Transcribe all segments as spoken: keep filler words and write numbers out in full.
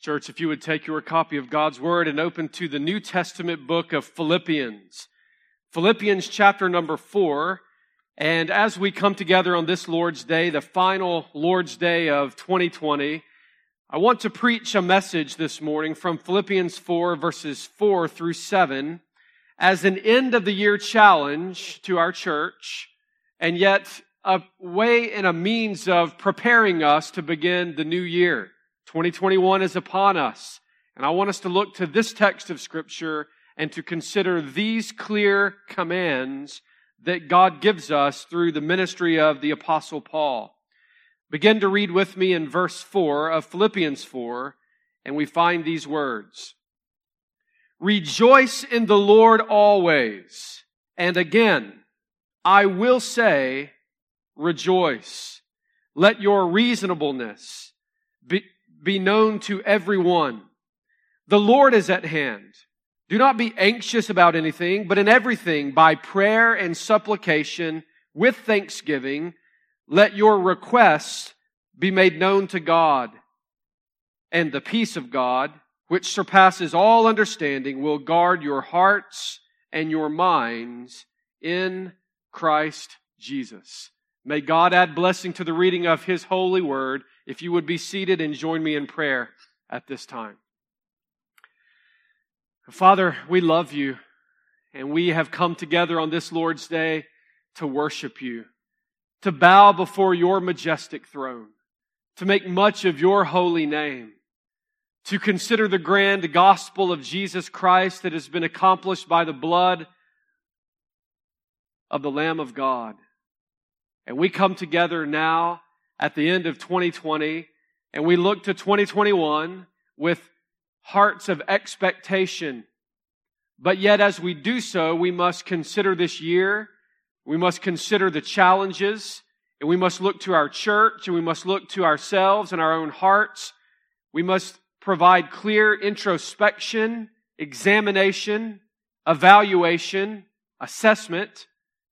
Church, if you would take your copy of God's Word and open to the New Testament book of Philippians. Philippians chapter number four. And as we come together on this Lord's Day, the final Lord's Day of twenty twenty, I want to preach a message this morning from Philippians four, verses four through seven, as an end of the year challenge to our church, and yet a way and a means of preparing us to begin the new year. twenty twenty-one is upon us, and I want us to look to this text of Scripture and to consider these clear commands that God gives us through the ministry of the Apostle Paul. Begin to read with me in verse four of Philippians four, and we find these words. Rejoice in the Lord always, and again, I will say, rejoice. Let your reasonableness be Be known to everyone. The Lord is at hand. Do not be anxious about anything, but in everything, by prayer and supplication, with thanksgiving, let your requests be made known to God. And the peace of God, which surpasses all understanding, will guard your hearts and your minds in Christ Jesus. May God add blessing to the reading of His holy word. If you would be seated and join me in prayer at this time. Father, we love you, and we have come together on this Lord's Day to worship you, to bow before your majestic throne, to make much of your holy name, to consider the grand gospel of Jesus Christ that has been accomplished by the blood of the Lamb of God. And we come together now at the end of twenty twenty, and we look to twenty twenty-one with hearts of expectation. But yet as we do so, we must consider this year, we must consider the challenges, and we must look to our church, and we must look to ourselves and our own hearts. We must provide clear introspection, examination, evaluation, assessment,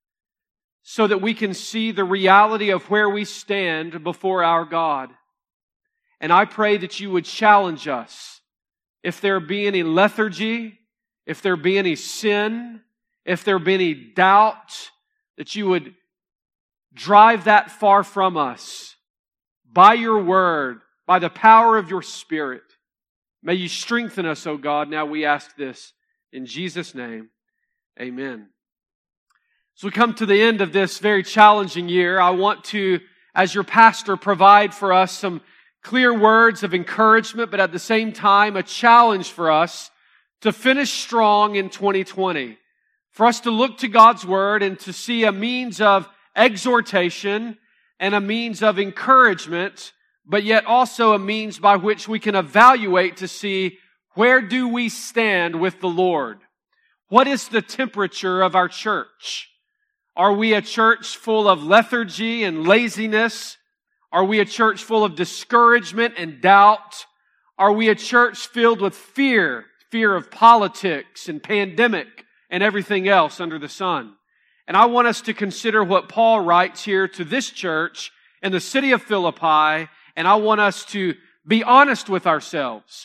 so that we can see the reality of where we stand before our God. And I pray that you would challenge us. If there be any lethargy, if there be any sin, if there be any doubt, that you would drive that far from us by your word, by the power of your Spirit. May you strengthen us, O God. Now we ask this in Jesus' name. Amen. As we come to the end of this very challenging year, I want to, as your pastor, provide for us some clear words of encouragement, but at the same time, a challenge for us to finish strong in twenty twenty. For us to look to God's Word and to see a means of exhortation and a means of encouragement, but yet also a means by which we can evaluate to see where do we stand with the Lord. What is the temperature of our church? Are we a church full of lethargy and laziness? Are we a church full of discouragement and doubt? Are we a church filled with fear, fear of politics and pandemic and everything else under the sun? And I want us to consider what Paul writes here to this church in the city of Philippi, and I want us to be honest with ourselves.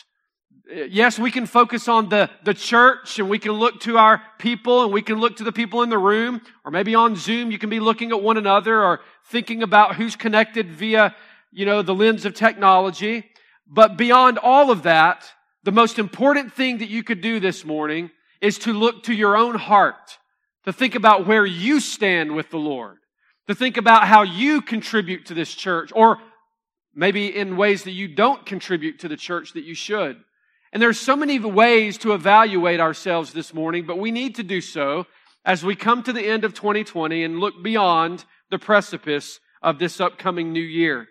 Yes, we can focus on the, the church, and we can look to our people, and we can look to the people in the room, or maybe on Zoom you can be looking at one another or thinking about who's connected via, you know, the lens of technology. But beyond all of that, the most important thing that you could do this morning is to look to your own heart, to think about where you stand with the Lord, to think about how you contribute to this church, or maybe in ways that you don't contribute to the church that you should. And there's so many ways to evaluate ourselves this morning, but we need to do so as we come to the end of twenty twenty and look beyond the precipice of this upcoming new year.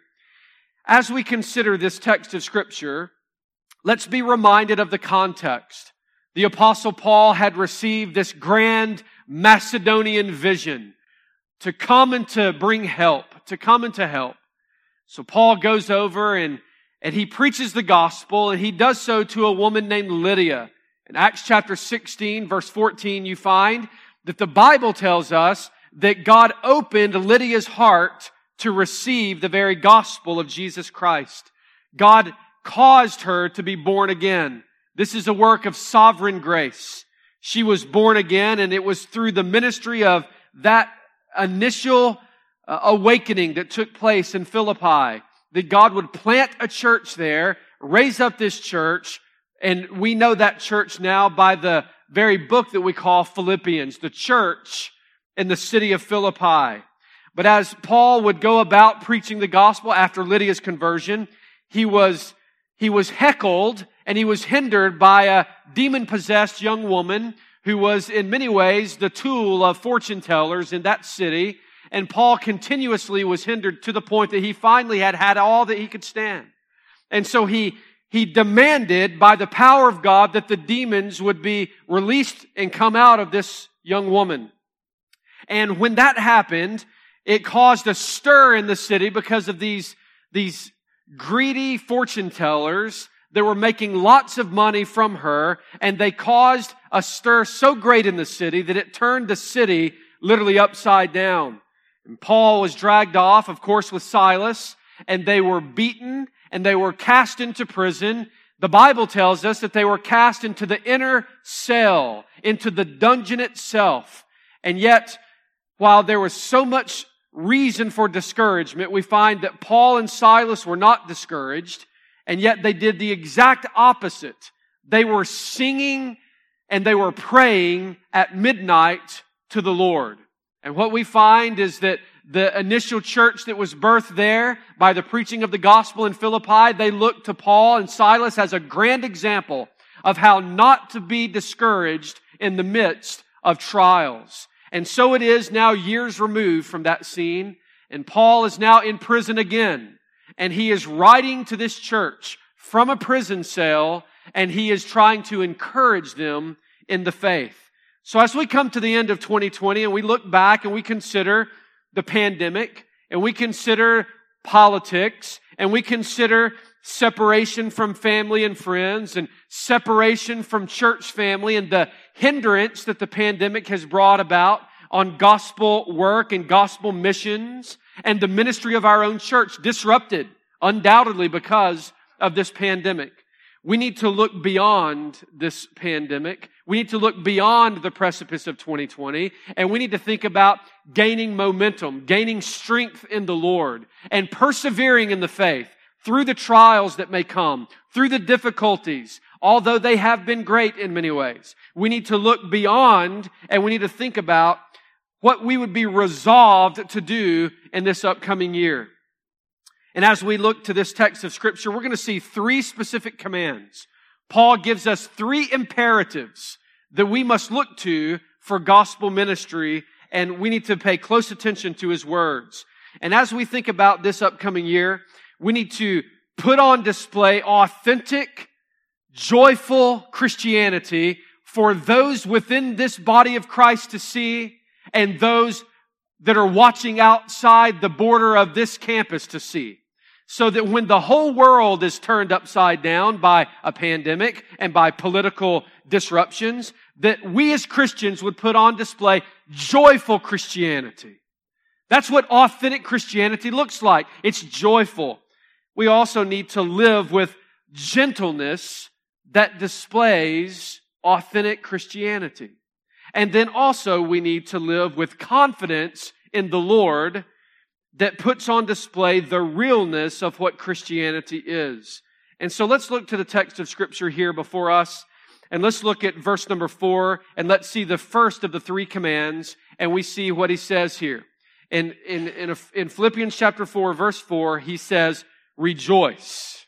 As we consider this text of Scripture, let's be reminded of the context. The Apostle Paul had received this grand Macedonian vision to come and to bring help, to come and to help. So Paul goes over and And he preaches the gospel, and he does so to a woman named Lydia. In Acts chapter sixteen, verse fourteen, you find that the Bible tells us that God opened Lydia's heart to receive the very gospel of Jesus Christ. God caused her to be born again. This is a work of sovereign grace. She was born again, and it was through the ministry of that initial uh, awakening that took place in Philippi that God would plant a church there, raise up this church, and we know that church now by the very book that we call Philippians, the church in the city of Philippi. But as Paul would go about preaching the gospel after Lydia's conversion, he was, he was heckled and he was hindered by a demon-possessed young woman who was in many ways the tool of fortune tellers in that city. And Paul continuously was hindered to the point that he finally had had all that he could stand. And so he, he demanded by the power of God that the demons would be released and come out of this young woman. And when that happened, it caused a stir in the city because of these, these greedy fortune tellers that were making lots of money from her, and they caused a stir so great in the city that it turned the city literally upside down. And Paul was dragged off, of course, with Silas, and they were beaten, and they were cast into prison. The Bible tells us that they were cast into the inner cell, into the dungeon itself. And yet, while there was so much reason for discouragement, we find that Paul and Silas were not discouraged, and yet they did the exact opposite. They were singing and they were praying at midnight to the Lord. And what we find is that the initial church that was birthed there by the preaching of the gospel in Philippi, they looked to Paul and Silas as a grand example of how not to be discouraged in the midst of trials. And so it is now years removed from that scene, and Paul is now in prison again. And he is writing to this church from a prison cell, and he is trying to encourage them in the faith. So as we come to the end of twenty twenty and we look back and we consider the pandemic, and we consider politics, and we consider separation from family and friends, and separation from church family, and the hindrance that the pandemic has brought about on gospel work and gospel missions, and the ministry of our own church disrupted, undoubtedly because of this pandemic. We need to look beyond this pandemic. We need to look beyond the precipice of twenty twenty, and we need to think about gaining momentum, gaining strength in the Lord, and persevering in the faith through the trials that may come, through the difficulties, although they have been great in many ways. We need to look beyond, and we need to think about what we would be resolved to do in this upcoming year. And as we look to this text of Scripture, we're going to see three specific commands. Paul gives us three imperatives that we must look to for gospel ministry, and we need to pay close attention to his words. And as we think about this upcoming year, we need to put on display authentic, joyful Christianity for those within this body of Christ to see, and those that are watching outside the border of this campus to see. So that when the whole world is turned upside down by a pandemic and by political disruptions, that we as Christians would put on display joyful Christianity. That's what authentic Christianity looks like. It's joyful. We also need to live with gentleness that displays authentic Christianity. And then also we need to live with confidence in the Lord that puts on display the realness of what Christianity is. And so let's look to the text of Scripture here before us, and let's look at verse number four, and let's see the first of the three commands, and we see what he says here. In, in, in, a, in Philippians chapter four, verse four, he says, rejoice.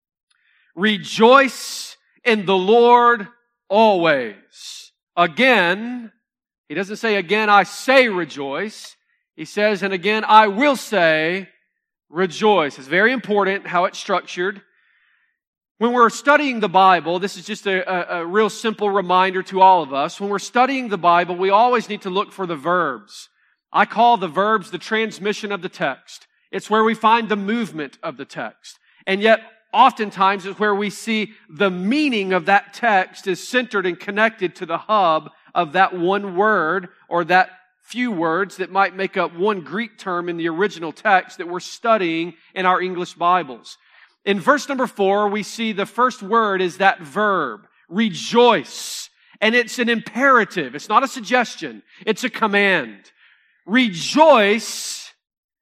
Rejoice in the Lord always. Again, he doesn't say again, I say rejoice. He says, and again, I will say, rejoice. It's very important how it's structured. When we're studying the Bible, this is just a, a, a real simple reminder to all of us. When we're studying the Bible, we always need to look for the verbs. I call the verbs the transmission of the text. It's where we find the movement of the text. And yet, oftentimes, it's where we see the meaning of that text is centered and connected to the hub of that one word or that few words that might make up one Greek term in the original text that we're studying in our English Bibles. In verse number four, we see the first word is that verb, rejoice. And it's an imperative. It's not a suggestion. It's a command. Rejoice,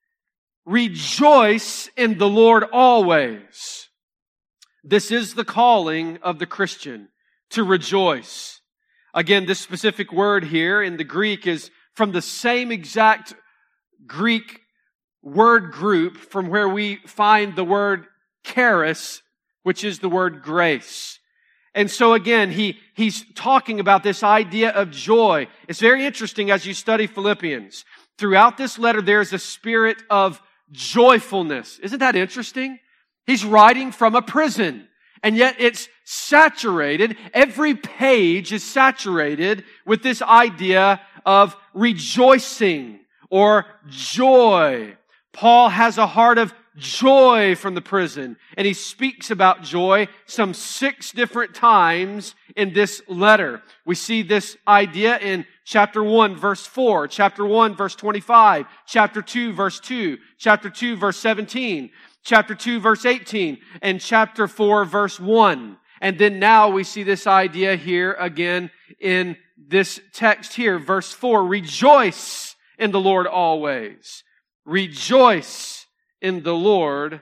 rejoice in the Lord always. This is the calling of the Christian, to rejoice. Again, this specific word here in the Greek is from the same exact Greek word group from where we find the word charis, which is the word grace. And so again, he, he's talking about this idea of joy. It's very interesting as you study Philippians. Throughout this letter, there's a spirit of joyfulness. Isn't that interesting? He's writing from a prison, and yet it's saturated. Every page is saturated with this idea of rejoicing or joy. Paul has a heart of joy from the prison, and he speaks about joy some six different times in this letter. We see this idea in chapter one, verse four, chapter one, verse twenty-five, chapter two, verse two, chapter two, verse seventeen, chapter two, verse eighteen, and chapter four, verse one. And then now we see this idea here again in this text here, verse four, rejoice in the Lord always. Rejoice in the Lord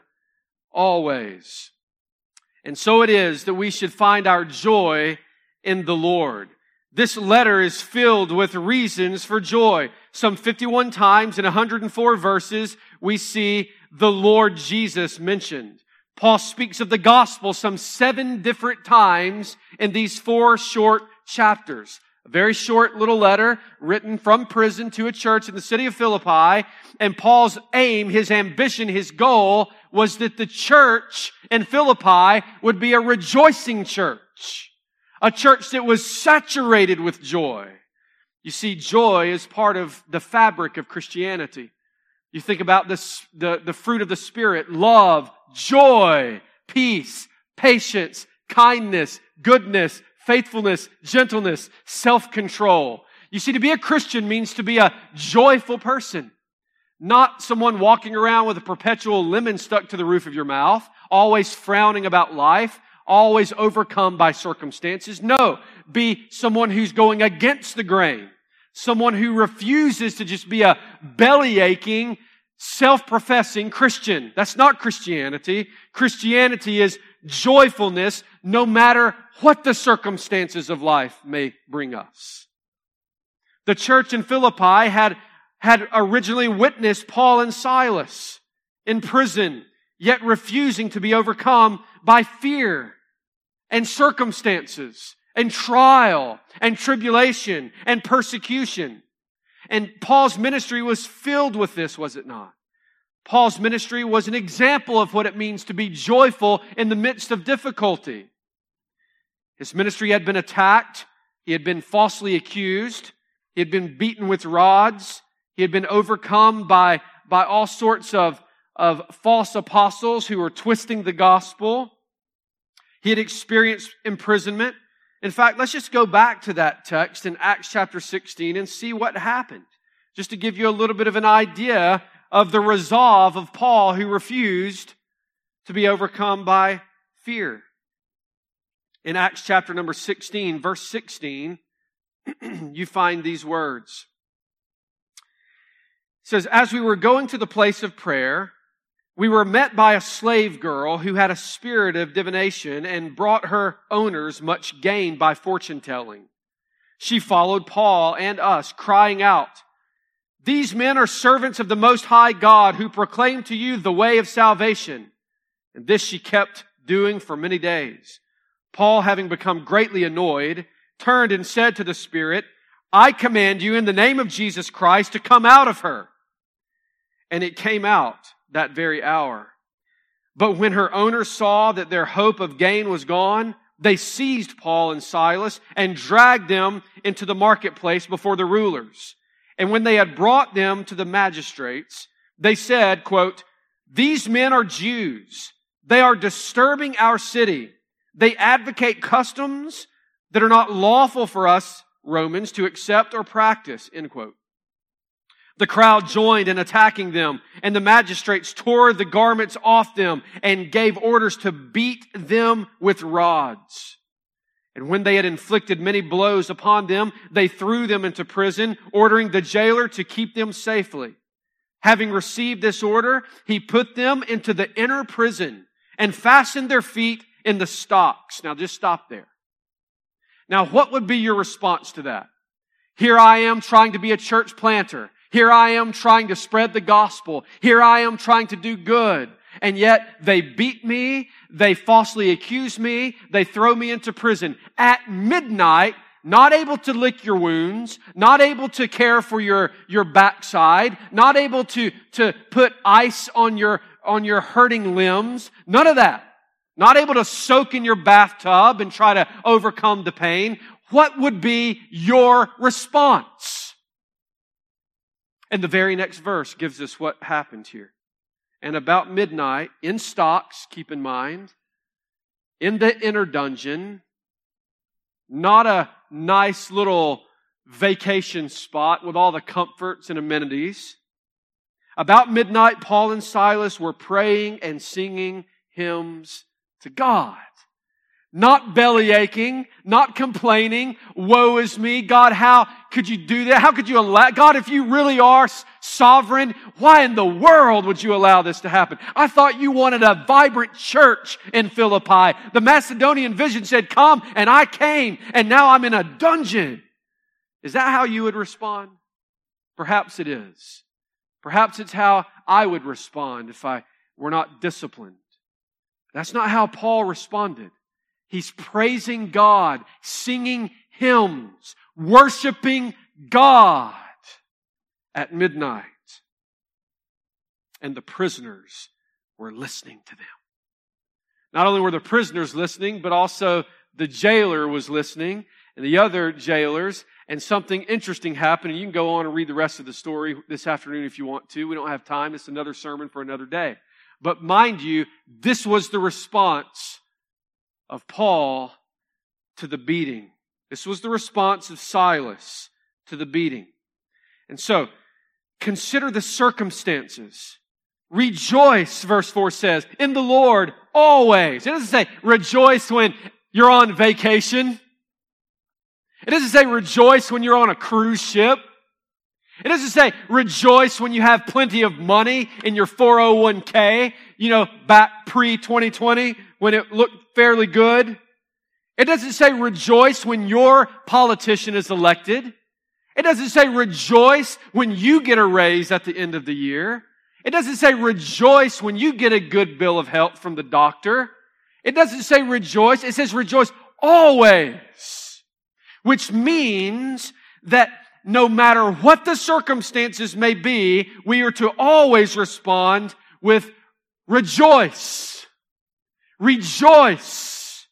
always. And so it is that we should find our joy in the Lord. This letter is filled with reasons for joy. Some fifty-one times in one hundred four verses, we see the Lord Jesus mentioned. Paul speaks of the gospel some seven different times in these four short chapters. A very short little letter written from prison to a church in the city of Philippi. And Paul's aim, his ambition, his goal was that the church in Philippi would be a rejoicing church. A church that was saturated with joy. You see, joy is part of the fabric of Christianity. You think about this, the, the fruit of the Spirit, love, joy, peace, patience, kindness, goodness, faithfulness, gentleness, self-control. You see, to be a Christian means to be a joyful person. Not someone walking around with a perpetual lemon stuck to the roof of your mouth, always frowning about life, always overcome by circumstances. No, be someone who's going against the grain. Someone who refuses to just be a belly-aching, self-professing Christian. That's not Christianity. Christianity is joyfulness no matter what the circumstances of life may bring us. The church in Philippi had, had originally witnessed Paul and Silas in prison, yet refusing to be overcome by fear and circumstances and trial and tribulation and persecution. And Paul's ministry was filled with this, was it not? Paul's ministry was an example of what it means to be joyful in the midst of difficulty. His ministry had been attacked. He had been falsely accused. He had been beaten with rods. He had been overcome by, by all sorts of, of false apostles who were twisting the gospel. He had experienced imprisonment. In fact, let's just go back to that text in Acts chapter sixteen and see what happened. Just to give you a little bit of an idea of the resolve of Paul, who refused to be overcome by fear. In Acts chapter number sixteen, verse sixteen, you find these words. It says, as we were going to the place of prayer, we were met by a slave girl who had a spirit of divination and brought her owners much gain by fortune telling. She followed Paul and us, crying out, these men are servants of the Most High God who proclaim to you the way of salvation. And this she kept doing for many days. Paul, having become greatly annoyed, turned and said to the spirit, I command you in the name of Jesus Christ to come out of her. And it came out that very hour. But when her owners saw that their hope of gain was gone, they seized Paul and Silas and dragged them into the marketplace before the rulers. And when they had brought them to the magistrates, they said, quote, these men are Jews. They are disturbing our city. They advocate customs that are not lawful for us Romans to accept or practice, end quote. The crowd joined in attacking them, and the magistrates tore the garments off them and gave orders to beat them with rods. And when they had inflicted many blows upon them, they threw them into prison, ordering the jailer to keep them safely. Having received this order, he put them into the inner prison and fastened their feet in the stocks. Now just stop there. Now what would be your response to that? Here I am trying to be a church planter. Here I am trying to spread the gospel. Here I am trying to do good. And yet they beat me, they falsely accuse me, they throw me into prison. At midnight, not able to lick your wounds, not able to care for your, your backside, not able to, to put ice on your, on your hurting limbs. None of that. Not able to soak in your bathtub and try to overcome the pain. What would be your response? And the very next verse gives us what happened here. And about midnight, in stocks, keep in mind, in the inner dungeon, not a nice little vacation spot with all the comforts and amenities. About midnight, Paul and Silas were praying and singing hymns to God. Not belly aching, not complaining, woe is me. God, how could you do that? How could you allow, God, if you really are sovereign, why in the world would you allow this to happen? I thought you wanted a vibrant church in Philippi. The Macedonian vision said, come, and I came, and now I'm in a dungeon. Is that how you would respond? Perhaps it is. Perhaps it's how I would respond if I were not disciplined. That's not how Paul responded. He's praising God, singing hymns, worshiping God at midnight. And the prisoners were listening to them. Not only were the prisoners listening, but also the jailer was listening, and the other jailers. And something interesting happened. And you can go on and read the rest of the story this afternoon if you want to. We don't have time. It's another sermon for another day. But mind you, this was the response of Paul to the beating. This was the response of Silas to the beating. And so, consider the circumstances. Rejoice, verse four says, in the Lord always. It doesn't say rejoice when you're on vacation. It doesn't say rejoice when you're on a cruise ship. It doesn't say rejoice when you have plenty of money in your four oh one k, you know, back pre twenty twenty when it looked fairly good. It doesn't say rejoice when your politician is elected. It doesn't say rejoice when you get a raise at the end of the year. It doesn't say rejoice when you get a good bill of health from the doctor. It doesn't say rejoice. It says rejoice always, which means that no matter what the circumstances may be, we are to always respond with rejoice. Rejoice.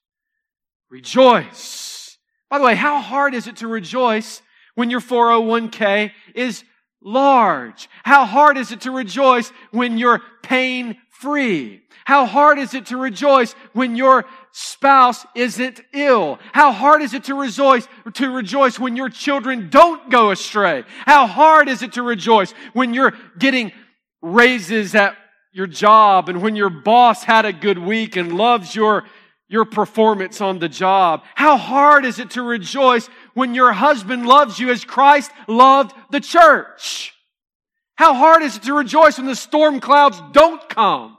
Rejoice. By the way, how hard is it to rejoice when your four oh one k is large? How hard is it to rejoice when you're pain-free? How hard is it to rejoice when your spouse isn't ill? How hard is it to rejoice, to rejoice when your children don't go astray? How hard is it to rejoice when you're getting raises at your job and when your boss had a good week and loves your, your performance on the job? How hard is it to rejoice when your husband loves you as Christ loved the church? How hard is it to rejoice when the storm clouds don't come?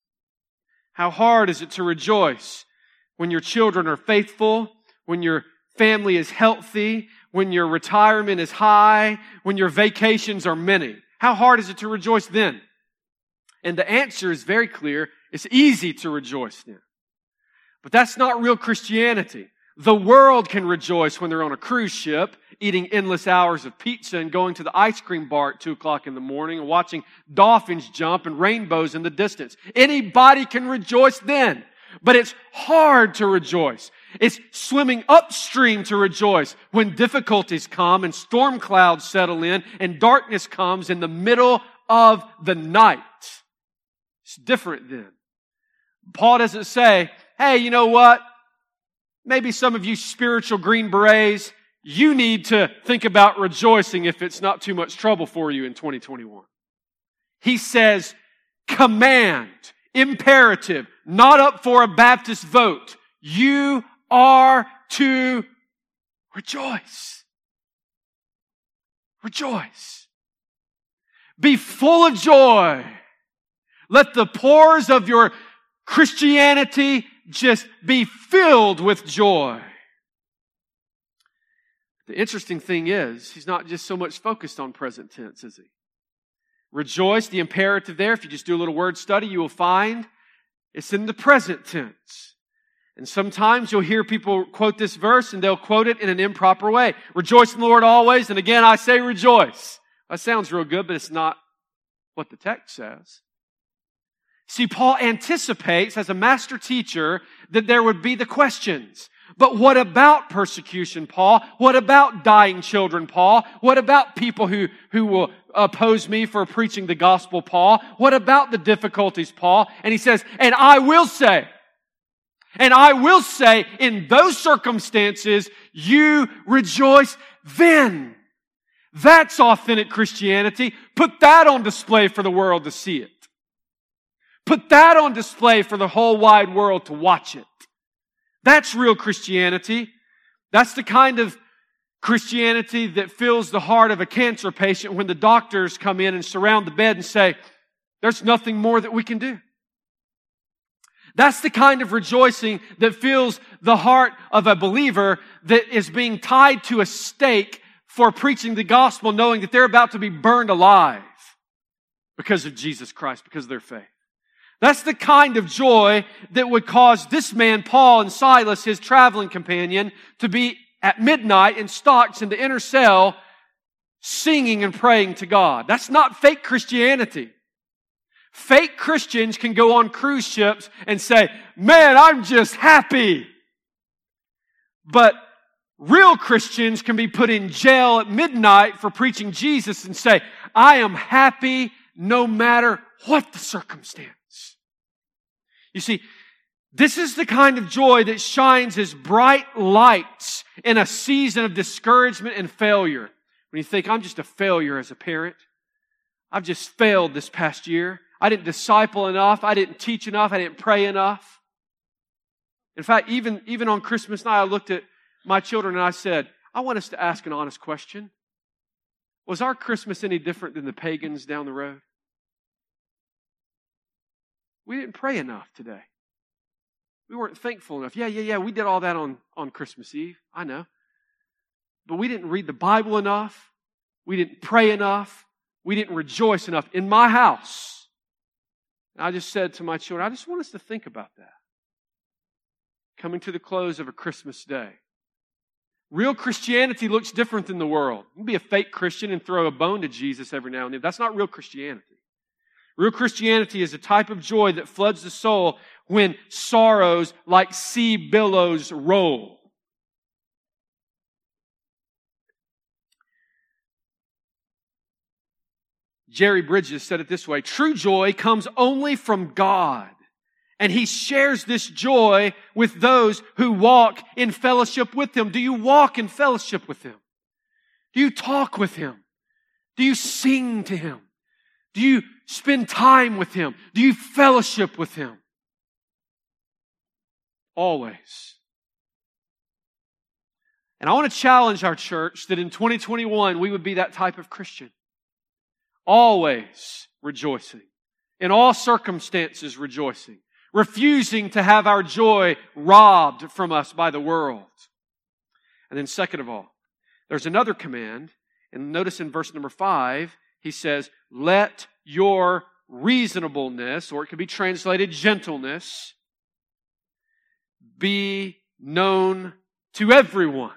How hard is it to rejoice when your children are faithful, when your family is healthy, when your retirement is high, when your vacations are many? How hard is it to rejoice then? And the answer is very clear. It's easy to rejoice then. But that's not real Christianity. The world can rejoice when they're on a cruise ship, eating endless hours of pizza and going to the ice cream bar at two o'clock in the morning and watching dolphins jump and rainbows in the distance. Anybody can rejoice then. But it's hard to rejoice. It's swimming upstream to rejoice when difficulties come and storm clouds settle in and darkness comes in the middle of the night. It's different then. Paul doesn't say, hey, you know what? Maybe some of you spiritual Green Berets, you need to think about rejoicing if it's not too much trouble for you in twenty twenty-one. He says, command, imperative, not up for a Baptist vote. You are to rejoice. Rejoice. Be full of joy. Let the pores of your Christianity just be filled with joy. The interesting thing is, he's not just so much focused on present tense, is he? Rejoice, the imperative there, if you just do a little word study, you will find it's in the present tense. And sometimes you'll hear people quote this verse and they'll quote it in an improper way. Rejoice in the Lord always, and again I say rejoice. That sounds real good, but it's not what the text says. See, Paul anticipates as a master teacher that there would be the questions. But what about persecution, Paul? What about dying children, Paul? What about people who, who will oppose me for preaching the gospel, Paul? What about the difficulties, Paul? And he says, and I will say, and I will say, in those circumstances, you rejoice then. That's authentic Christianity. Put that on display for the world to see it. Put that on display for the whole wide world to watch it. That's real Christianity. That's the kind of Christianity that fills the heart of a cancer patient when the doctors come in and surround the bed and say, there's nothing more that we can do. That's the kind of rejoicing that fills the heart of a believer that is being tied to a stake for preaching the gospel, knowing that they're about to be burned alive because of Jesus Christ, because of their faith. That's the kind of joy that would cause this man, Paul, and Silas, his traveling companion, to be at midnight in stocks in the inner cell singing and praying to God. That's not fake Christianity. Fake Christians can go on cruise ships and say, man, I'm just happy. But real Christians can be put in jail at midnight for preaching Jesus and say, I am happy no matter what the circumstance. You see, this is the kind of joy that shines as bright lights in a season of discouragement and failure. When you think, I'm just a failure as a parent. I've just failed this past year. I didn't disciple enough. I didn't teach enough. I didn't pray enough. In fact, even, even on Christmas night, I looked at my children and I said, I want us to ask an honest question. Was our Christmas any different than the pagans down the road? We didn't pray enough today. We weren't thankful enough. Yeah, yeah, yeah, we did all that on, on Christmas Eve. I know. But we didn't read the Bible enough. We didn't pray enough. We didn't rejoice enough in my house. And I just said to my children, I just want us to think about that. Coming to the close of a Christmas day. Real Christianity looks different than the world. You can be a fake Christian and throw a bone to Jesus every now and then. That's not real Christianity. Real Christianity is a type of joy that floods the soul when sorrows like sea billows roll. Jerry Bridges said it this way, true joy comes only from God, and He shares this joy with those who walk in fellowship with Him. Do you walk in fellowship with Him? Do you talk with Him? Do you sing to Him? Do you spend time with Him? Do you fellowship with Him? Always. And I want to challenge our church that in twenty twenty-one we would be that type of Christian. Always rejoicing. In all circumstances rejoicing. Refusing to have our joy robbed from us by the world. And then second of all, there's another command. And notice in verse number five, he says, let your reasonableness, or it could be translated gentleness, be known to everyone.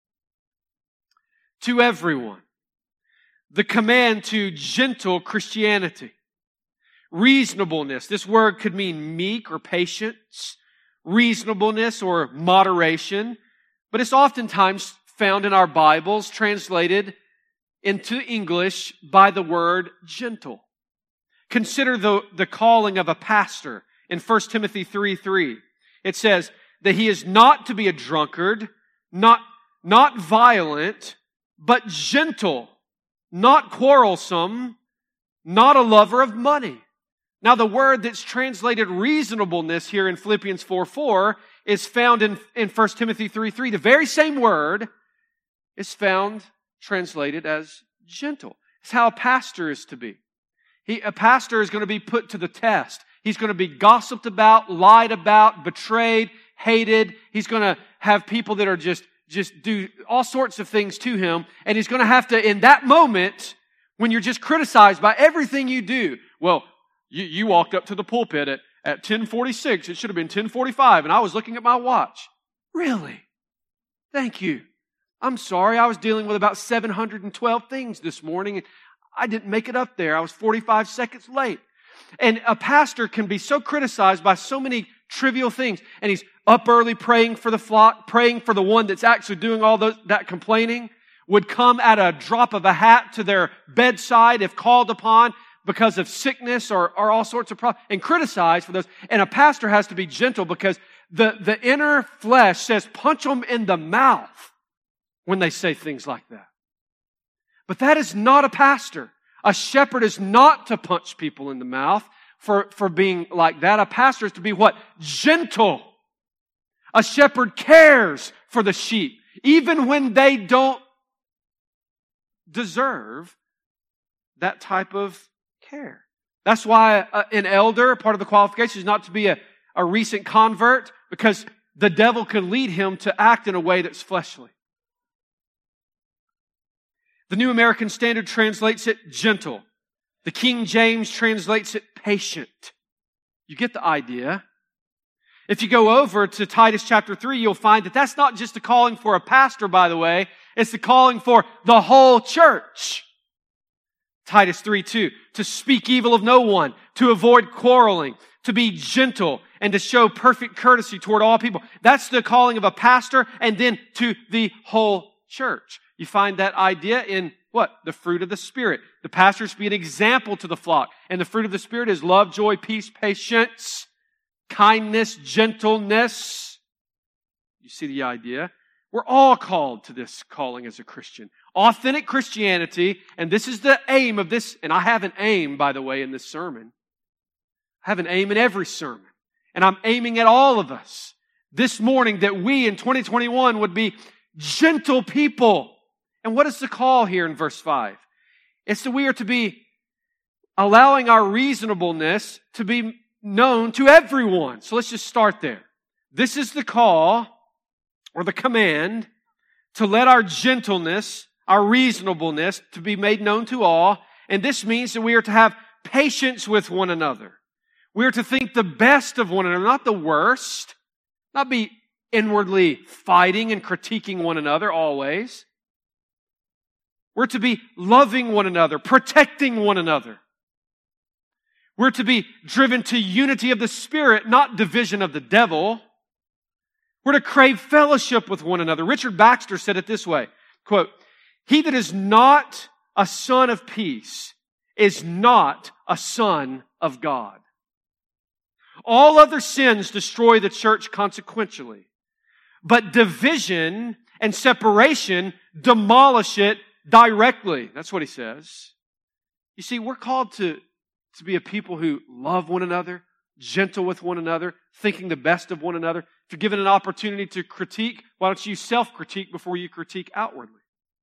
To everyone. The command to gentle Christianity. Reasonableness. This word could mean meek or patience. Reasonableness or moderation. But it's oftentimes found in our Bibles translated into English by the word gentle. Consider the, the calling of a pastor in First Timothy three three. It says that he is not to be a drunkard, not not violent, but gentle, not quarrelsome, not a lover of money. Now, the word that's translated reasonableness here in Philippians four four is found in, in First Timothy three three. The very same word is found translated as gentle. It's how a pastor is to be. He, a pastor is going to be put to the test. He's going to be gossiped about, lied about, betrayed, hated. He's going to have people that are just, just do all sorts of things to him. And he's going to have to, in that moment, when you're just criticized by everything you do, well, you, you walked up to the pulpit at, at ten forty-six. It should have been ten forty-five, and I was looking at my watch. Really? Thank you. I'm sorry. I was dealing with about seven hundred twelve things this morning, and I didn't make it up there. I was forty-five seconds late. And a pastor can be so criticized by so many trivial things, and he's up early praying for the flock, praying for the one that's actually doing all those, that complaining, would come at a drop of a hat to their bedside if called upon because of sickness or, or all sorts of problems, and criticize for those. And a pastor has to be gentle because the, the inner flesh says, punch them in the mouth when they say things like that. But that is not a pastor. A shepherd is not to punch people in the mouth for, for being like that. A pastor is to be what? Gentle. A shepherd cares for the sheep, even when they don't deserve that type of care. That's why an elder, part of the qualification is not to be a, a recent convert, because the devil can lead him to act in a way that's fleshly. The New American Standard translates it gentle. The King James translates it patient. You get the idea. If you go over to Titus chapter three, you'll find that that's not just a calling for a pastor, by the way. It's the calling for the whole church. Titus three two, to speak evil of no one, to avoid quarreling, to be gentle, and to show perfect courtesy toward all people. That's the calling of a pastor, and then to the whole church. You find that idea in what? The fruit of the Spirit. The pastor is to be an example to the flock. And the fruit of the Spirit is love, joy, peace, patience, kindness, gentleness. You see the idea? We're all called to this calling as a Christian. Authentic Christianity, and this is the aim of this, and I have an aim, by the way, in this sermon. I have an aim in every sermon. And I'm aiming at all of us this morning that we in twenty twenty-one would be gentle people. And what is the call here in verse five? It's that we are to be allowing our reasonableness to be known to everyone. So let's just start there. This is the call or the command to let our gentleness, our reasonableness to be made known to all. And this means that we are to have patience with one another. We are to think the best of one another, not the worst. Not be inwardly fighting and critiquing one another always. We're to be loving one another, protecting one another. We're to be driven to unity of the Spirit, not division of the devil. We're to crave fellowship with one another. Richard Baxter said it this way, quote, "He that is not a son of peace is not a son of God." All other sins destroy the church consequentially, but division and separation demolish it directly. That's what he says. You see, we're called to, to be a people who love one another, gentle with one another, thinking the best of one another. If you're given an opportunity to critique, why don't you self-critique before you critique outwardly?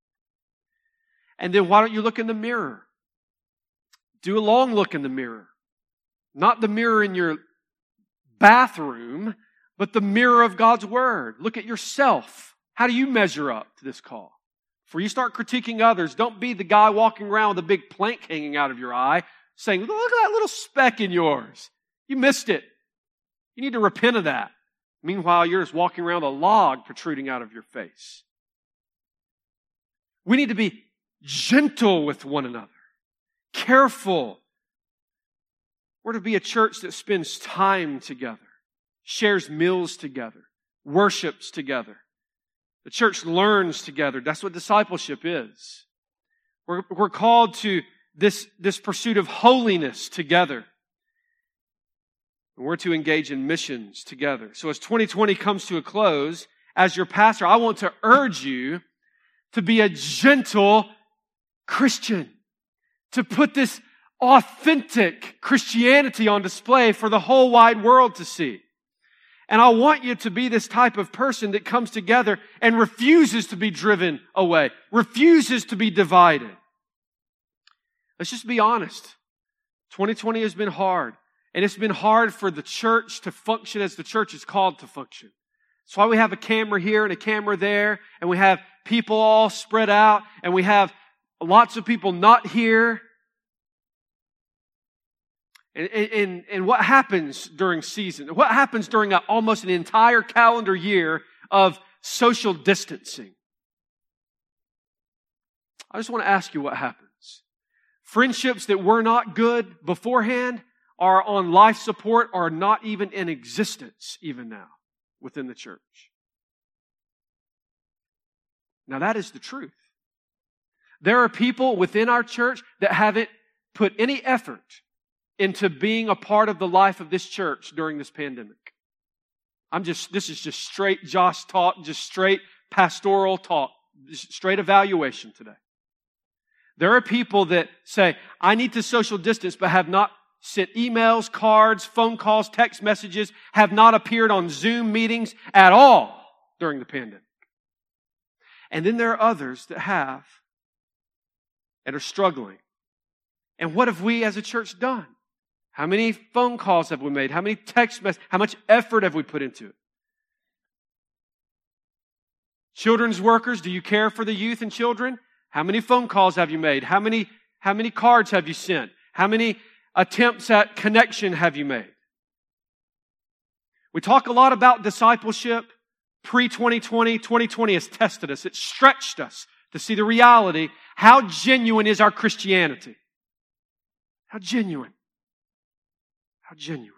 And then why don't you look in the mirror? Do a long look in the mirror. Not the mirror in your bathroom, but the mirror of God's Word. Look at yourself. How do you measure up to this call? Before you start critiquing others, don't be the guy walking around with a big plank hanging out of your eye saying, look at that little speck in yours. You missed it. You need to repent of that. Meanwhile, you're just walking around with a log protruding out of your face. We need to be gentle with one another. Careful. We're to be a church that spends time together, shares meals together, worships together. The church learns together. That's what discipleship is. We're, we're called to this, this pursuit of holiness together. And we're to engage in missions together. So as twenty twenty comes to a close, as your pastor, I want to urge you to be a gentle Christian, to put this authentic Christianity on display for the whole wide world to see. And I want you to be this type of person that comes together and refuses to be driven away, refuses to be divided. Let's just be honest. twenty twenty has been hard, and it's been hard for the church to function as the church is called to function. That's why we have a camera here and a camera there, and we have people all spread out, and we have lots of people not here. And, and, and what happens during season? What happens during a, almost an entire calendar year of social distancing? I just want to ask you what happens. Friendships that were not good beforehand are on life support, are not even in existence even now within the church. Now that is the truth. There are people within our church that haven't put any effort into being a part of the life of this church during this pandemic. I'm just, this is just straight Josh talk, just straight pastoral talk, just straight evaluation today. There are people that say, I need to social distance, but have not sent emails, cards, phone calls, text messages, have not appeared on Zoom meetings at all during the pandemic. And then there are others that have and are struggling. And what have we as a church done? How many phone calls have we made? How many text messages? How much effort have we put into it? Children's workers, do you care for the youth and children? How many phone calls have you made? How many, how many cards have you sent? How many attempts at connection have you made? We talk a lot about discipleship. Pre-twenty twenty, twenty twenty has tested us. It stretched us to see the reality. How genuine is our Christianity? How genuine? How genuine?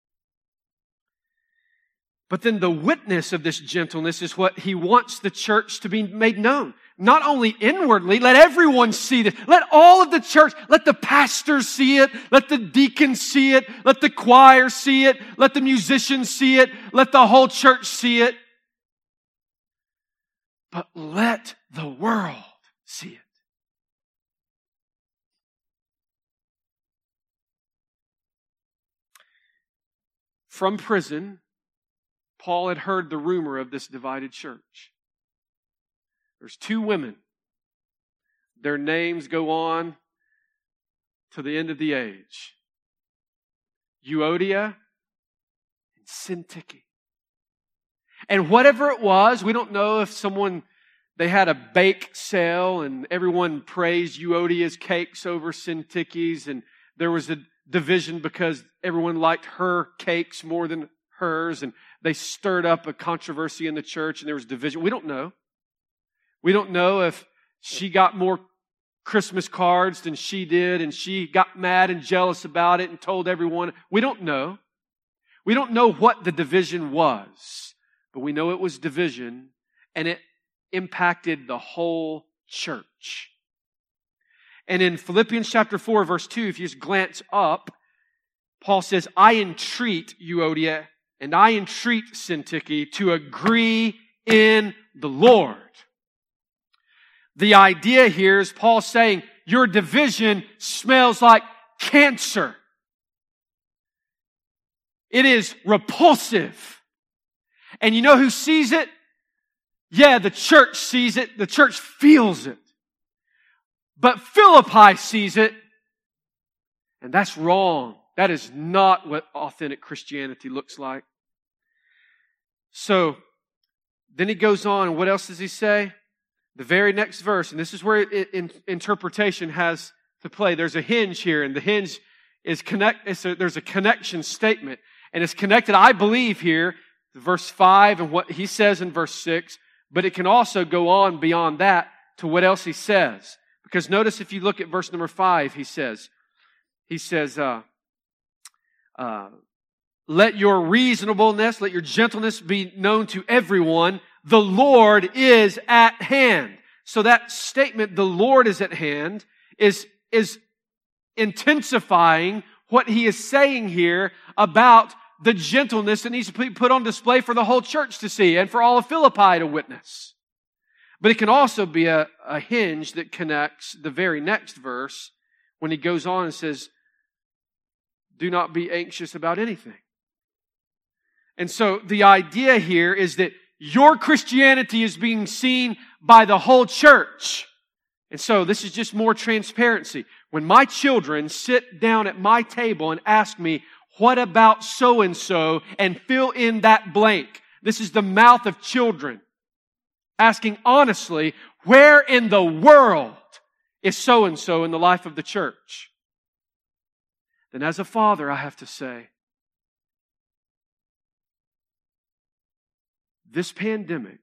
But then the witness of this gentleness is what he wants the church to be made known. Not only inwardly, let everyone see this. Let all of the church, let the pastors see it. Let the deacons see it. Let the choir see it. Let the musicians see it. Let the whole church see it. But let the world see it. From prison, Paul had heard the rumor of this divided church. There's two women. Their names go on to the end of the age. Euodia and Syntyche. And whatever it was, we don't know if someone, they had a bake sale and everyone praised Euodia's cakes over Syntyche's, and there was a division because everyone liked her cakes more than hers, and they stirred up a controversy in the church and there was division. We don't know. We don't know if she got more Christmas cards than she did and she got mad and jealous about it and told everyone. We don't know. We don't know what the division was, but we know it was division and it impacted the whole church. And in Philippians chapter four, verse two, if you just glance up, Paul says, I entreat Euodia and I entreat Syntyche to agree in the Lord. The idea here is Paul saying, your division smells like cancer. It is repulsive. And you know who sees it? Yeah, the church sees it. The church feels it. But Philippi sees it. And that's wrong. That is not what authentic Christianity looks like. So, then he goes on, and what else does he say? The very next verse, and this is where it, in, interpretation has to play. There's a hinge here, and the hinge is connect. It's a, there's a connection statement, and it's connected, I believe, here to verse five and what he says in verse six. But it can also go on beyond that to what else he says. Because notice if you look at verse number five, he says, he says, uh, uh, "Let your reasonableness, let your gentleness be known to everyone. The Lord is at hand." So that statement, the Lord is at hand, is, is intensifying what he is saying here about the gentleness that needs to be put on display for the whole church to see and for all of Philippi to witness. But it can also be a, a hinge that connects the very next verse when he goes on and says, do not be anxious about anything. And so the idea here is that your Christianity is being seen by the whole church. And so this is just more transparency. When my children sit down at my table and ask me, what about so-and-so, and fill in that blank. This is the mouth of children asking honestly, where in the world is so-and-so in the life of the church? Then as a father, I have to say, this pandemic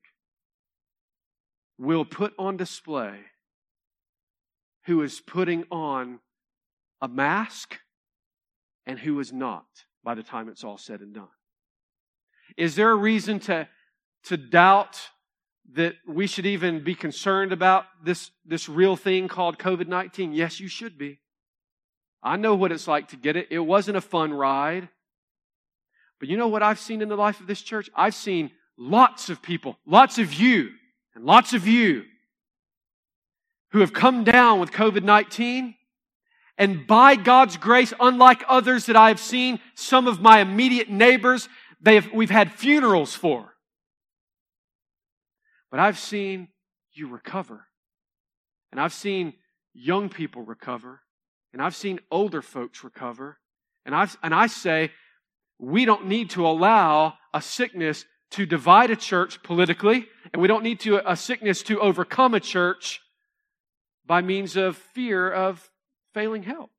will put on display who is putting on a mask and who is not by the time it's all said and done. Is there a reason to, to doubt that we should even be concerned about this, this real thing called covid nineteen? Yes, you should be. I know what it's like to get it. It wasn't a fun ride. But you know what I've seen in the life of this church? I've seen lots of people, lots of you, and lots of you who have come down with covid nineteen. And by God's grace, unlike others that I have seen, some of my immediate neighbors, they have, we've had funerals for. But I've seen you recover. And I've seen young people recover. And I've seen older folks recover. And, I've, and I say, we don't need to allow a sickness to divide a church politically. And we don't need to a sickness to overcome a church by means of fear of failing health.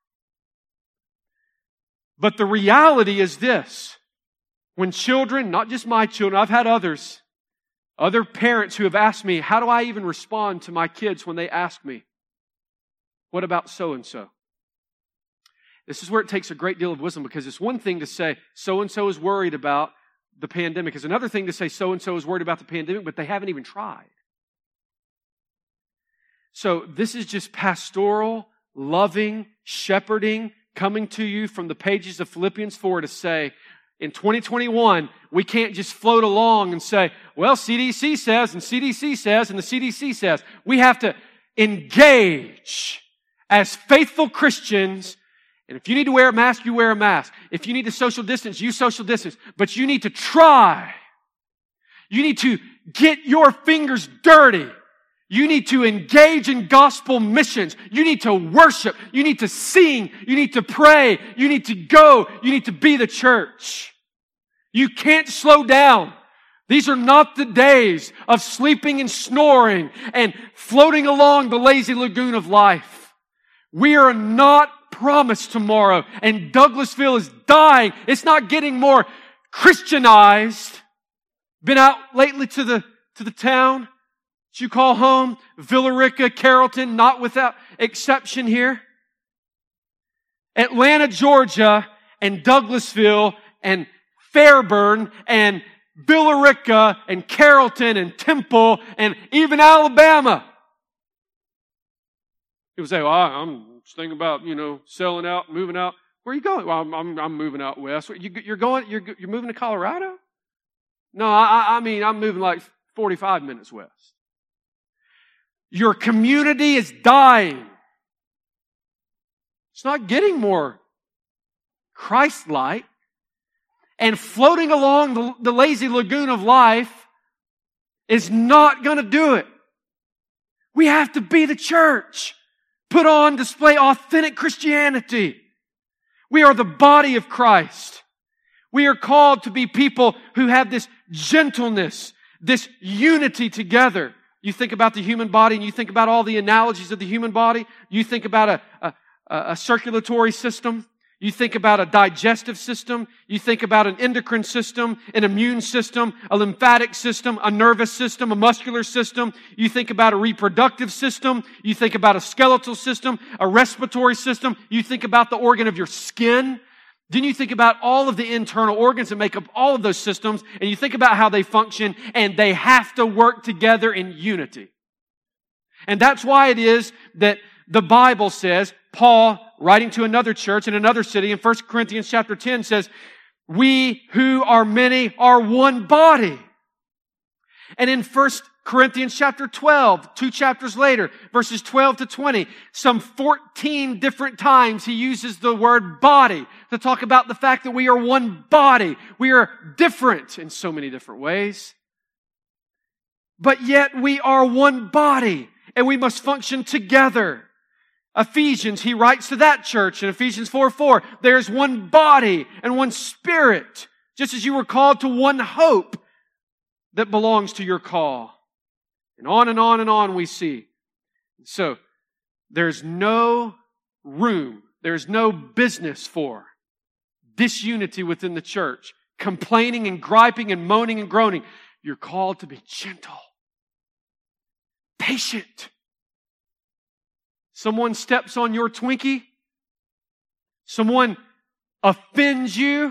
But the reality is this. When children, not just my children, I've had others, other parents who have asked me, how do I even respond to my kids when they ask me, what about so-and-so? This is where it takes a great deal of wisdom, because it's one thing to say, so-and-so is worried about the pandemic. It's another thing to say, so-and-so is worried about the pandemic, but they haven't even tried. So this is just pastoral, loving, shepherding, coming to you from the pages of Philippians four to say, in twenty twenty-one, we can't just float along and say, well, C D C says, and C D C says, and the C D C says. We have to engage as faithful Christians. And if you need to wear a mask, you wear a mask. If you need to social distance, you social distance. But you need to try. You need to get your fingers dirty. You need to engage in gospel missions. You need to worship. You need to sing. You need to pray. You need to go. You need to be the church. You can't slow down. These are not the days of sleeping and snoring and floating along the lazy lagoon of life. We are not promised tomorrow, and Douglasville is dying. It's not getting more Christianized. Been out lately to the, to the town that you call home, Villa Rica, Carrollton, not without exception here. Atlanta, Georgia, and Douglasville, and Fairburn, and Villa Rica, and Carrollton, and Temple, and even Alabama. People say, well, I'm just thinking about, you know, selling out, moving out. Where are you going? Well, I'm, I'm, I'm moving out west. You, you're going, you're, you're moving to Colorado? No, I, I mean, I'm moving like forty-five minutes west. Your community is dying. It's not getting more Christ-like. And floating along the, the lazy lagoon of life is not going to do it. We have to be the church. Put on display authentic Christianity. We are the body of Christ. We are called to be people who have this gentleness, this unity together. You think about the human body and you think about all the analogies of the human body. You think about a, a, a circulatory system. You think about a digestive system. You think about an endocrine system, an immune system, a lymphatic system, a nervous system, a muscular system. You think about a reproductive system. You think about a skeletal system, a respiratory system. You think about the organ of your skin. Then you think about all of the internal organs that make up all of those systems, and you think about how they function, and they have to work together in unity. And that's why it is that the Bible says, Paul, writing to another church in another city in First Corinthians chapter ten says, We who are many are one body. And in First Corinthians chapter twelve, two chapters later, verses twelve to twenty, some fourteen different times he uses the word body to talk about the fact that we are one body. We are different in so many different ways. But yet we are one body and we must function together. Ephesians, he writes to that church in Ephesians four four, there's one body and one spirit, just as you were called to one hope that belongs to your call. And on and on and on we see. So, there's no room, there's no business for disunity within the church, complaining and griping and moaning and groaning. You're called to be gentle, patient. Someone steps on your Twinkie, someone offends you,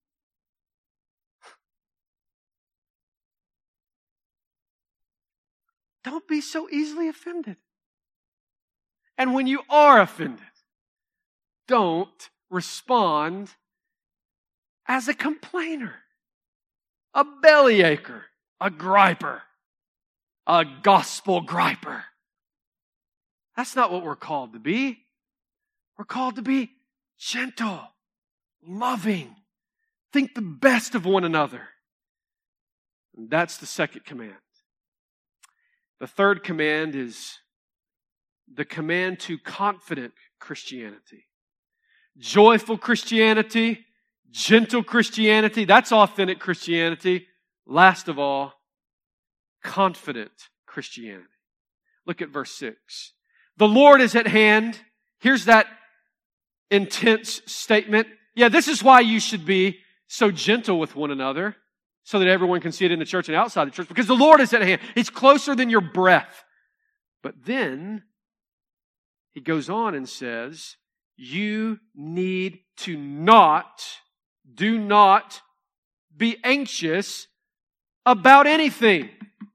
don't be so easily offended. And when you are offended, don't respond as a complainer, a bellyacher, a griper, a gospel griper. That's not what we're called to be. We're called to be gentle, loving, think the best of one another. And that's the second command. The third command is the command to confident Christianity. Joyful Christianity, gentle Christianity, that's authentic Christianity. Last of all, confident Christianity. Look at verse six. The Lord is at hand. Here's that intense statement. Yeah, this is why you should be so gentle with one another, so that everyone can see it in the church and outside the church, because the Lord is at hand. He's closer than your breath. But then he goes on and says, you need to not, do not be anxious about anything.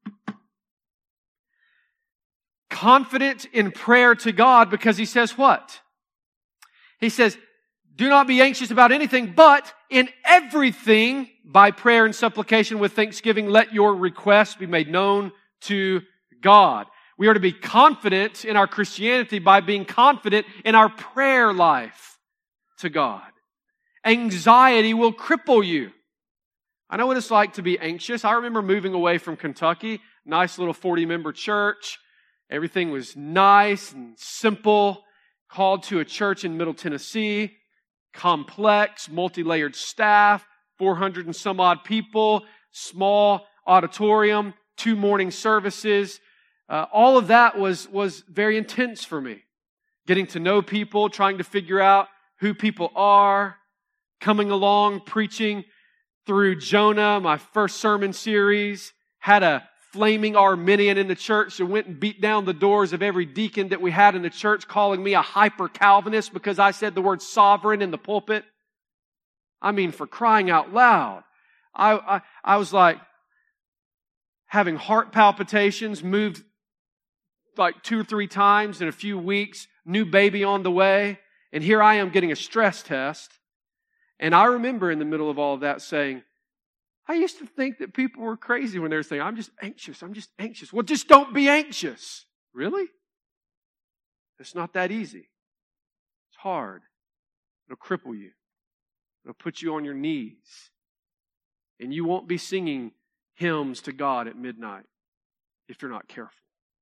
Confident in prayer to God, because he says what? He says, do not be anxious about anything, but in everything, by prayer and supplication with thanksgiving, let your requests be made known to God. We are to be confident in our Christianity by being confident in our prayer life to God. Anxiety will cripple you. I know what it's like to be anxious. I remember moving away from Kentucky, nice little forty-member church. Everything was nice and simple. Called to a church in Middle Tennessee. Complex, multi-layered staff, four hundred and some odd people, small auditorium, two morning services. Uh, all of that was, was very intense for me. Getting to know people, trying to figure out who people are, coming along, preaching through Jonah, my first sermon series, had a flaming Arminian in the church that went and beat down the doors of every deacon that we had in the church, calling me a hyper-Calvinist because I said the word sovereign in the pulpit. I mean, for crying out loud. I, I, I was like having heart palpitations, moved like two or three times in a few weeks, new baby on the way, and here I am getting a stress test. And I remember in the middle of all of that saying, I used to think that people were crazy when they were saying, I'm just anxious, I'm just anxious. Well, just don't be anxious. Really? It's not that easy. It's hard. It'll cripple you. It'll put you on your knees. And you won't be singing hymns to God at midnight if you're not careful.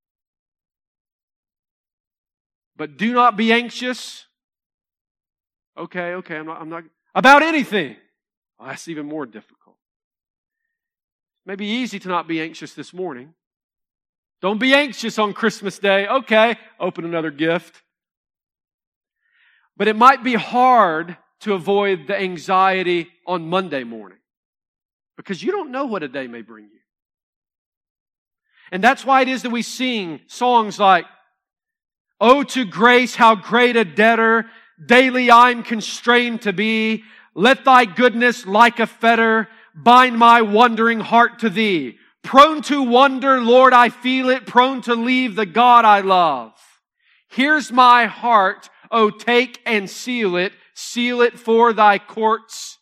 But do not be anxious. Okay, okay, I'm not, I'm not about anything. Well, that's even more difficult. It may be easy to not be anxious this morning. Don't be anxious on Christmas Day. Okay, open another gift. But it might be hard to avoid the anxiety on Monday morning, because you don't know what a day may bring you. And that's why it is that we sing songs like, "Oh, to grace, how great a debtor daily I'm constrained to be. Let thy goodness like a fetter bind my wandering heart to thee. Prone to wander, Lord, I feel it, prone to leave the God I love. Here's my heart, oh, take and seal it, seal it for thy courts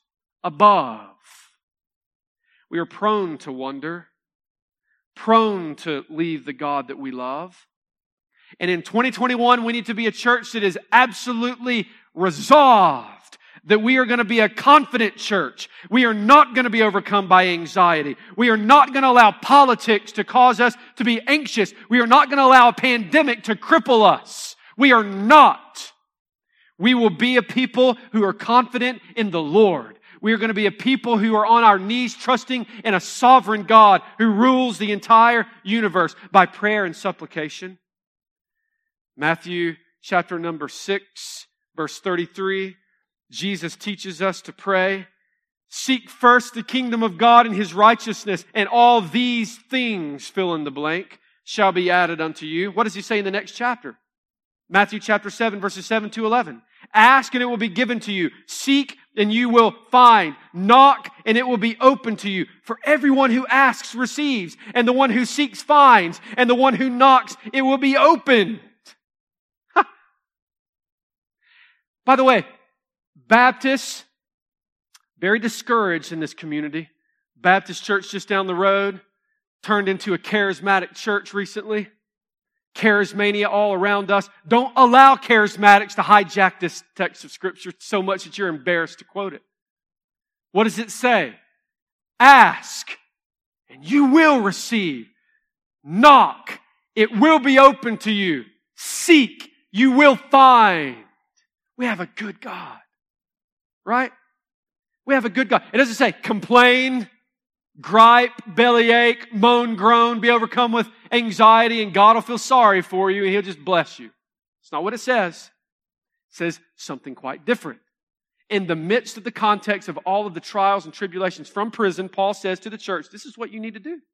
above. We are prone to wonder, prone to leave the God that we love. And in twenty twenty-one, we need to be a church that is absolutely resolved that we are going to be a confident church. We are not going to be overcome by anxiety. We are not going to allow politics to cause us to be anxious. We are not going to allow a pandemic to cripple us. We are not. We will be a people who are confident in the Lord. We are going to be a people who are on our knees trusting in a sovereign God who rules the entire universe by prayer and supplication. Matthew chapter number six, verse thirty-three. Jesus teaches us to pray, seek first the kingdom of God and His righteousness, and all these things, fill in the blank, shall be added unto you. What does He say in the next chapter? Matthew chapter seven, verses seven to eleven. Ask and it will be given to you. Seek and you will find. Knock and it will be open to you. For everyone who asks receives, and the one who seeks finds, and the one who knocks it will be opened. By the way, Baptists, very discouraged in this community. Baptist church just down the road turned into a charismatic church recently. Charismania all around us. Don't allow charismatics to hijack this text of Scripture so much that you're embarrassed to quote it. What does it say? Ask, and you will receive. Knock, it will be open to you. Seek, you will find. We have a good God. Right? We have a good God. It doesn't say complain, gripe, bellyache, moan, groan, be overcome with anxiety, and God will feel sorry for you and He'll just bless you. It's not what it says. It says something quite different. In the midst of the context of all of the trials and tribulations from prison, Paul says to the church, this is what you need to do.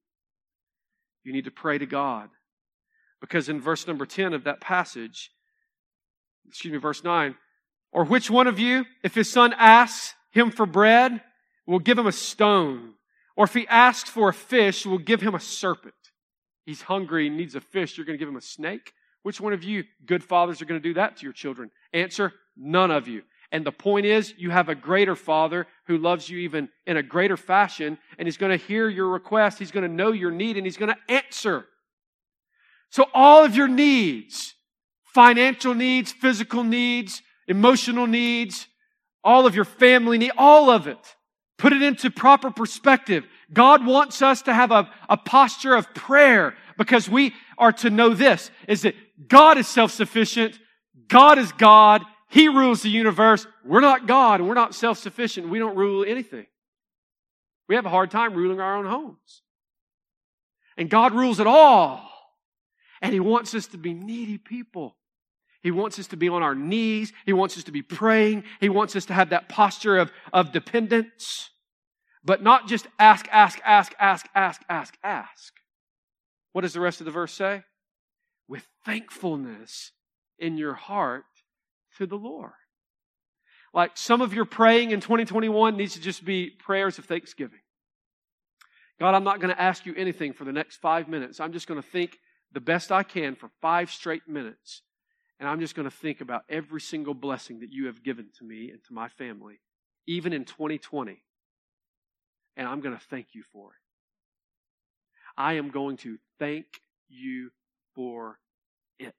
You need to pray to God. Because in verse number ten of that passage, excuse me, verse nine, or which one of you, if his son asks him for bread, will give him a stone? Or if he asks for a fish, will give him a serpent? He's hungry, he needs a fish, you're going to give him a snake? Which one of you, good fathers, are going to do that to your children? Answer, none of you. And the point is, you have a greater Father who loves you even in a greater fashion, and He's going to hear your request, He's going to know your need, and He's going to answer. So all of your needs, financial needs, physical needs, emotional needs, all of your family needs, all of it. Put it into proper perspective. God wants us to have a, a posture of prayer because we are to know this, is that God is self-sufficient. God is God. He rules the universe. We're not God and we're not self-sufficient. We don't rule anything. We have a hard time ruling our own homes. And God rules it all. And He wants us to be needy people. He wants us to be on our knees. He wants us to be praying. He wants us to have that posture of, of dependence. But not just ask, ask, ask, ask, ask, ask, ask. What does the rest of the verse say? With thankfulness in your heart to the Lord. Like some of your praying in twenty twenty-one needs to just be prayers of thanksgiving. God, I'm not going to ask you anything for the next five minutes. I'm just going to think the best I can for five straight minutes. And I'm just going to think about every single blessing that you have given to me and to my family, even in twenty twenty. And I'm going to thank you for it. I am going to thank you for it.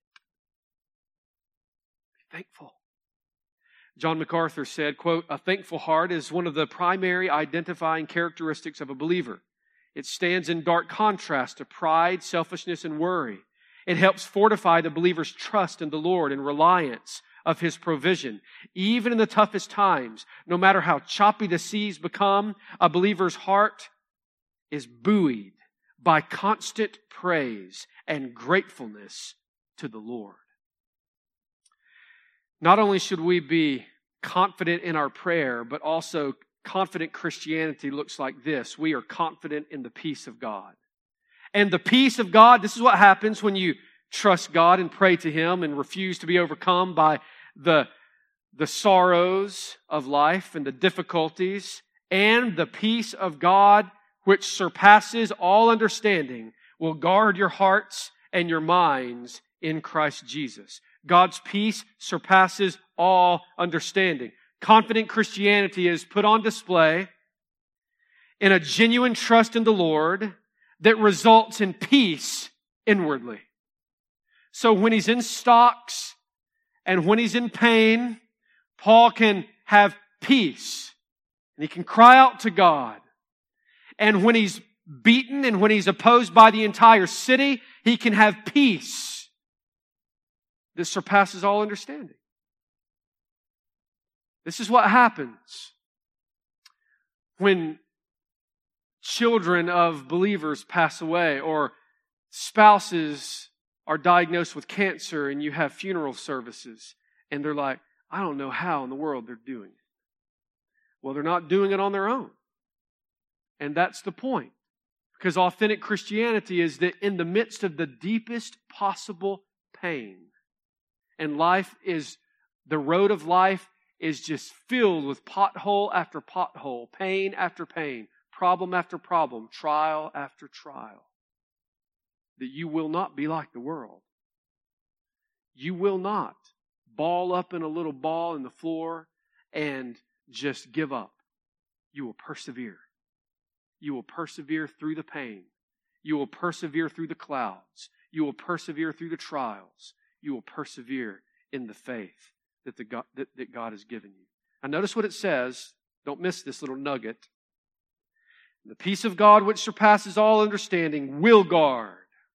Be thankful. John MacArthur said, quote, a thankful heart is one of the primary identifying characteristics of a believer. It stands in dark contrast to pride, selfishness, and worry. It helps fortify the believer's trust in the Lord and reliance of His provision. Even in the toughest times, no matter how choppy the seas become, a believer's heart is buoyed by constant praise and gratefulness to the Lord. Not only should we be confident in our prayer, but also confident Christianity looks like this. We are confident in the peace of God. And the peace of God, this is what happens when you trust God and pray to Him and refuse to be overcome by the, the sorrows of life and the difficulties. And the peace of God, which surpasses all understanding, will guard your hearts and your minds in Christ Jesus. God's peace surpasses all understanding. Confident Christianity is put on display in a genuine trust in the Lord that results in peace inwardly. So when he's in stocks and when he's in pain, Paul can have peace and he can cry out to God. And when he's beaten and when he's opposed by the entire city, he can have peace that surpasses all understanding. This is what happens when children of believers pass away or spouses are diagnosed with cancer and you have funeral services and they're like, I don't know how in the world they're doing it. Well, they're not doing it on their own. And that's the point. Because authentic Christianity is that in the midst of the deepest possible pain, and life is, the road of life is just filled with pothole after pothole, pain after pain, problem after problem, trial after trial, that you will not be like the world. You will not ball up in a little ball in the floor and just give up. You will persevere. You will persevere through the pain. You will persevere through the clouds. You will persevere through the trials. You will persevere in the faith that, the God, that, that God has given you. Now notice what it says. Don't miss this little nugget. The peace of God which surpasses all understanding will guard.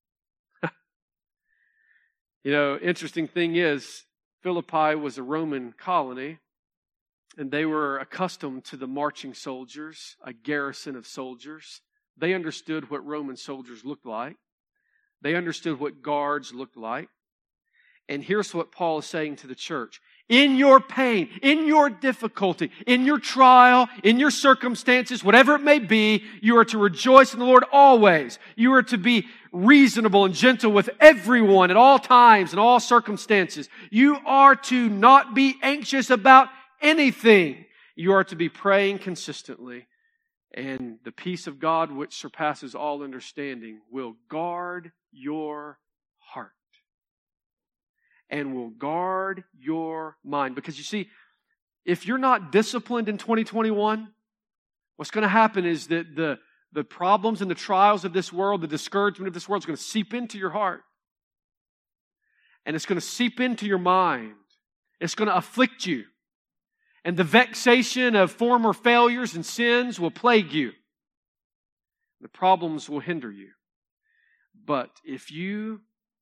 You know, interesting thing is, Philippi was a Roman colony, and they were accustomed to the marching soldiers, a garrison of soldiers. They understood what Roman soldiers looked like. They understood what guards looked like. And here's what Paul is saying to the church. In your pain, in your difficulty, in your trial, in your circumstances, whatever it may be, you are to rejoice in the Lord always. You are to be reasonable and gentle with everyone at all times and all circumstances. You are to not be anxious about anything. You are to be praying consistently. And the peace of God, which surpasses all understanding, will guard your heart. And will guard your mind. Because you see, if you're not disciplined in twenty twenty-one, what's going to happen is that the, the problems and the trials of this world, the discouragement of this world is going to seep into your heart. And it's going to seep into your mind. It's going to afflict you. And the vexation of former failures and sins will plague you. The problems will hinder you. But if you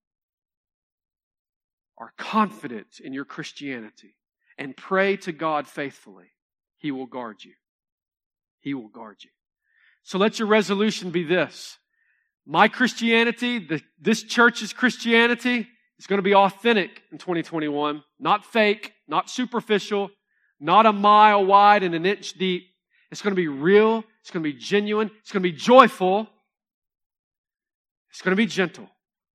are confident in your Christianity and pray to God faithfully, He will guard you. He will guard you. So let your resolution be this. My Christianity, the, this church's Christianity, is going to be authentic in twenty twenty-one. Not fake, not superficial, not a mile wide and an inch deep. It's going to be real. It's going to be genuine. It's going to be joyful. It's going to be gentle.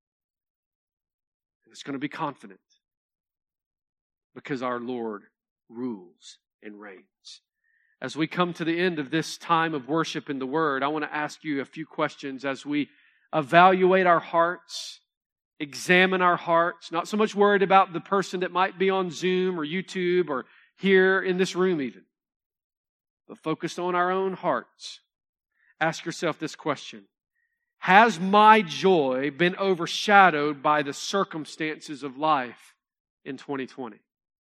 And it's going to be confident. Because our Lord rules and reigns. As we come to the end of this time of worship in the Word, I want to ask you a few questions as we evaluate our hearts, examine our hearts, not so much worried about the person that might be on Zoom or YouTube or here in this room even, but focused on our own hearts. Ask yourself this question. Has my joy been overshadowed by the circumstances of life in twenty twenty?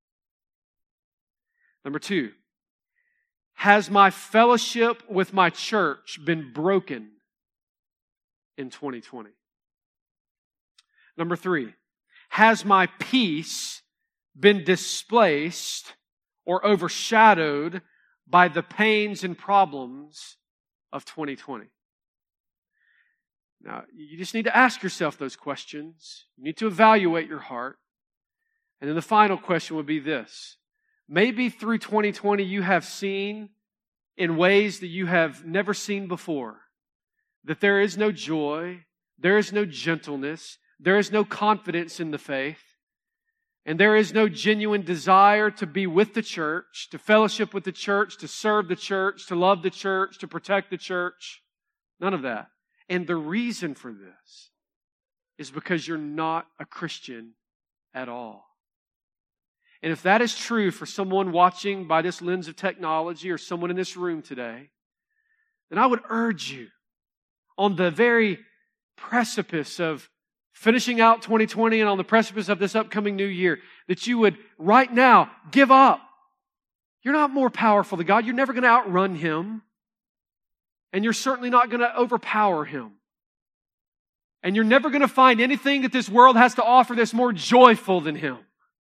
Number two, has my fellowship with my church been broken in twenty twenty? Number three, has my peace been displaced or overshadowed by the pains and problems of twenty twenty? Now, you just need to ask yourself those questions. You need to evaluate your heart. And then the final question would be this. Maybe through twenty twenty you have seen in ways that you have never seen before that there is no joy, there is no gentleness, there is no confidence in the faith, and there is no genuine desire to be with the church, to fellowship with the church, to serve the church, to love the church, to protect the church. None of that. And the reason for this is because you're not a Christian at all. And if that is true for someone watching by this lens of technology or someone in this room today, then I would urge you on the very precipice of finishing out twenty twenty and on the precipice of this upcoming new year, that you would right now give up. You're not more powerful than God. You're never going to outrun Him. And you're certainly not going to overpower Him. And you're never going to find anything that this world has to offer that's more joyful than Him.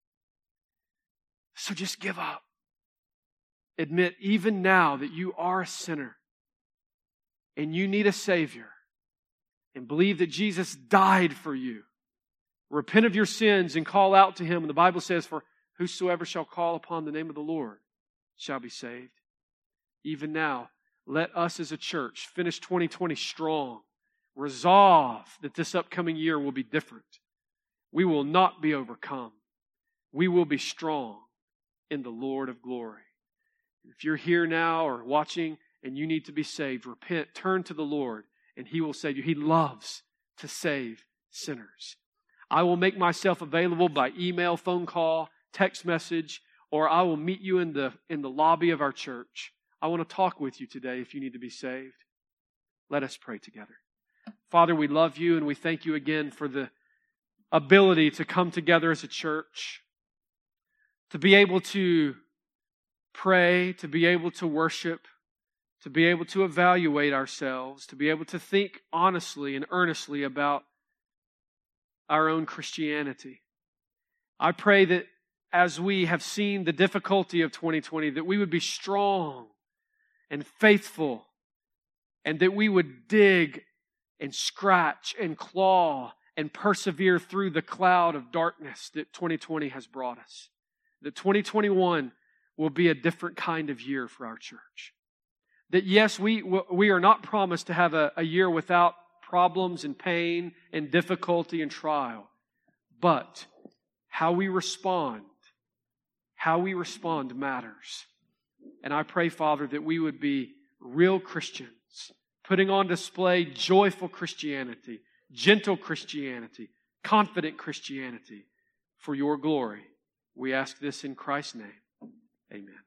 So just give up. Admit even now that you are a sinner and you need a Savior. And believe that Jesus died for you. Repent of your sins and call out to Him. And the Bible says, for whosoever shall call upon the name of the Lord shall be saved. Even now, let us as a church finish twenty twenty strong. Resolve that this upcoming year will be different. We will not be overcome. We will be strong in the Lord of glory. If you're here now or watching and you need to be saved, repent, turn to the Lord, and He will save you. He loves to save sinners. I will make myself available by email, phone call, text message, or I will meet you in the, in the lobby of our church. I want to talk with you today if you need to be saved. Let us pray together. Father, we love you and we thank you again for the ability to come together as a church, to be able to pray, to be able to worship, to be able to evaluate ourselves, to be able to think honestly and earnestly about our own Christianity. I pray that as we have seen the difficulty of twenty twenty, that we would be strong and faithful, and that we would dig and scratch and claw and persevere through the cloud of darkness that twenty twenty has brought us. That twenty twenty-one will be a different kind of year for our church. That yes, we we are not promised to have a, a year without problems and pain and difficulty and trial. But how we respond, how we respond matters. And I pray, Father, that we would be real Christians, putting on display joyful Christianity, gentle Christianity, confident Christianity for your glory. We ask this in Christ's name. Amen.